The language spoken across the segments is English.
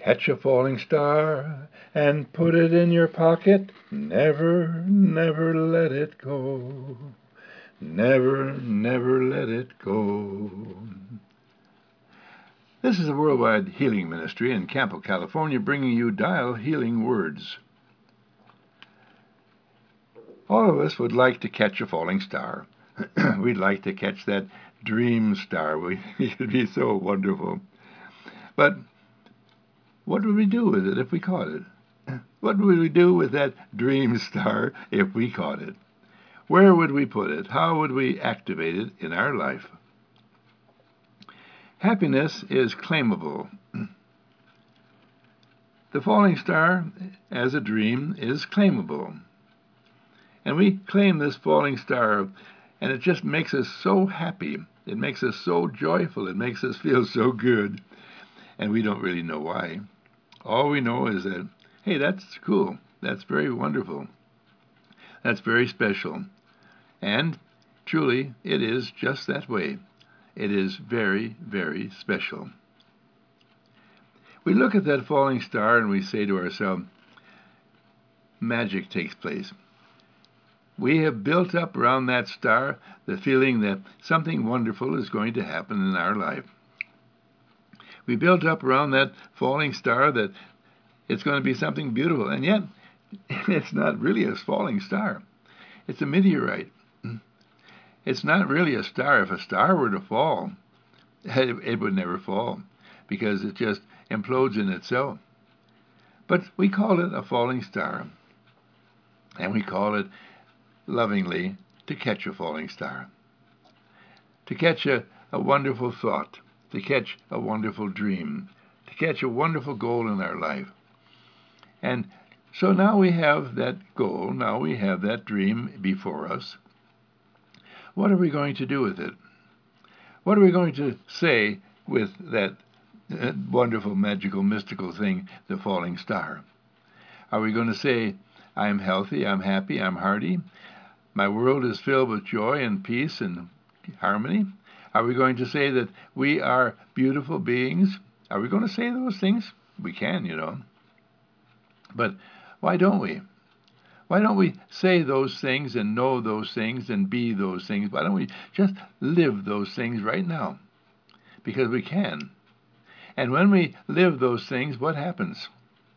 Catch a falling star and put it in your pocket. Never, never let it go. Never, never let it go. This is a worldwide healing ministry in Campo, California, bringing you Dial Healing Words. All of us would like to catch a falling star. We'd like to catch that dream star. It would be so wonderful. But what would we do with it if we caught it? What would we do with that dream star if we caught it? Where would we put it? How would we activate it in our life? Happiness is claimable. The falling star, as a dream, is claimable. And we claim this falling star, and it just makes us so happy. It makes us so joyful. It makes us feel so good. And we don't really know why. All we know is that, hey, that's cool. That's very wonderful. That's very special. And truly, it is just that way. It is very, very special. We look at that falling star and we say to ourselves, magic takes place. We have built up around that star the feeling that something wonderful is going to happen in our life. We built up around that falling star that it's going to be something beautiful, and yet it's not really a falling star. It's a meteorite. It's not really a star. If a star were to fall, it would never fall because it just implodes in itself. But we call it a falling star, and we call it lovingly to catch a falling star, to catch a wonderful thought, to catch a wonderful dream, to catch a wonderful goal in our life. And so now we have that goal, now we have that dream before us. What are we going to do with it? What are we going to say with that wonderful, magical, mystical thing, the falling star? Are we going to say, I'm healthy, I'm happy, I'm hearty, my world is filled with joy and peace and harmony? Are we going to say that we are beautiful beings? Are we going to say those things? We can, you know. But why don't we? Why don't we say those things and know those things and be those things? Why don't we just live those things right now? Because we can. And when we live those things, what happens?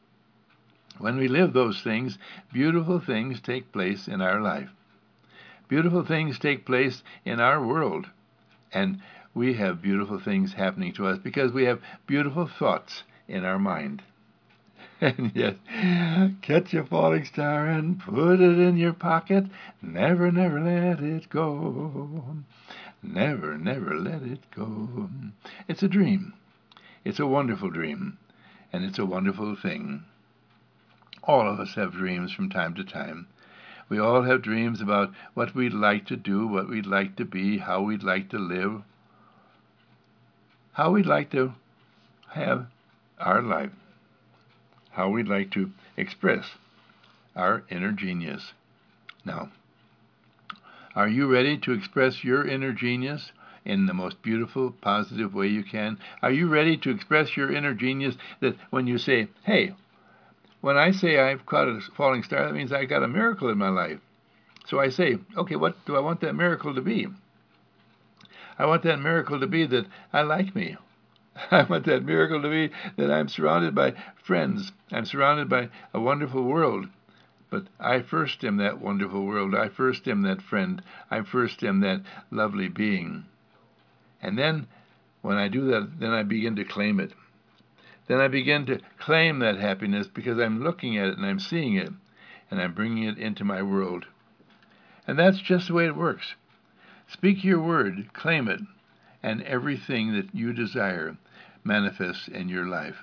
When we live those things, beautiful things take place in our life. Beautiful things take place in our world. And we have beautiful things happening to us because we have beautiful thoughts in our mind. And yes, catch a falling star and put it in your pocket. Never, never let it go. Never, never let it go. It's a dream. It's a wonderful dream. And it's a wonderful thing. All of us have dreams from time to time. We all have dreams about what we'd like to do, what we'd like to be, how we'd like to live, how we'd like to have our life, how we'd like to express our inner genius. Now, are you ready to express your inner genius in the most beautiful, positive way you can? Are you ready to express your inner genius that when you say, hey, when I say I've caught a falling star, that means I got a miracle in my life. So I say, okay, what do I want that miracle to be? I want that miracle to be that I like me. I want that miracle to be that I'm surrounded by friends. I'm surrounded by a wonderful world. But I first am that wonderful world. I first am that friend. I first am that lovely being. And then when I do that, then I begin to claim it. Then I begin to claim that happiness because I'm looking at it and I'm seeing it and I'm bringing it into my world. And that's just the way it works. Speak your word, claim it, and everything that you desire manifests in your life.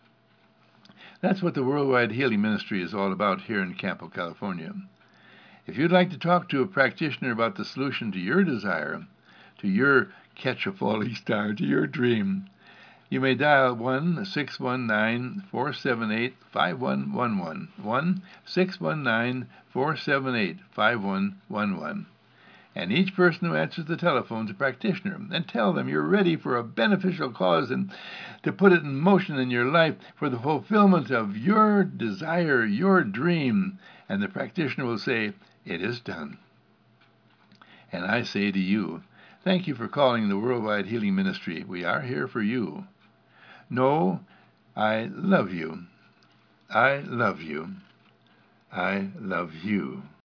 That's what the Worldwide Healing Ministry is all about here in Campo, California. If you'd like to talk to a practitioner about the solution to your desire, to your catch a falling star, to your dream, you may dial 1-619-478-5111, 1-619-478-5111. And each person who answers the telephone is a practitioner. And tell them you're ready for a beneficial cause and to put it in motion in your life for the fulfillment of your desire, your dream. And the practitioner will say, "It is done." And I say to you, thank you for calling the Worldwide Healing Ministry. We are here for you. Know, I love you. I love you. I love you.